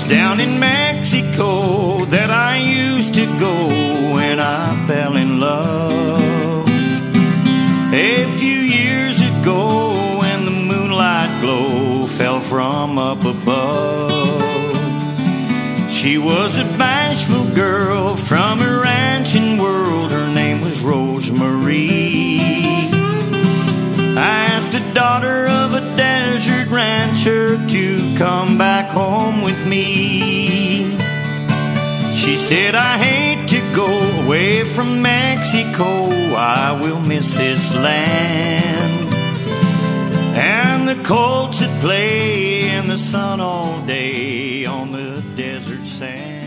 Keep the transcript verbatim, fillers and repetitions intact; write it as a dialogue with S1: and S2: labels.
S1: down in Mexico that I used to go when I fell in love. A few years ago when the moonlight glow fell from up above. She was a bashful girl from a ranching world. Her name was Rosemarie. I asked the daughter of a desert rancher to come back home with me. She said, I hate to go away from Mexico. I will miss this land and the colts that play in the sun all day on the desert sand.